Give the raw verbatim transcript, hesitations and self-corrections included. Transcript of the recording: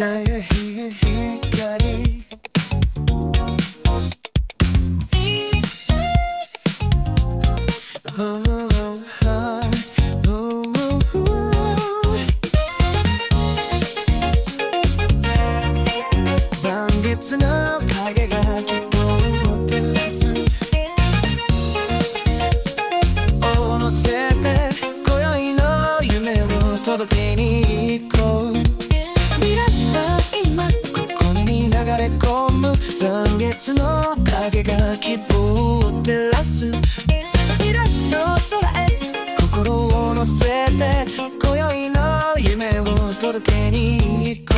나의 희희희가리残月の影が希望を照らすを乗せて今宵の夢を届けに行こう未来は今ここに流れ込む残月の影が希望を照らす未来の空へ心を乗せて今宵の夢を届けに行こう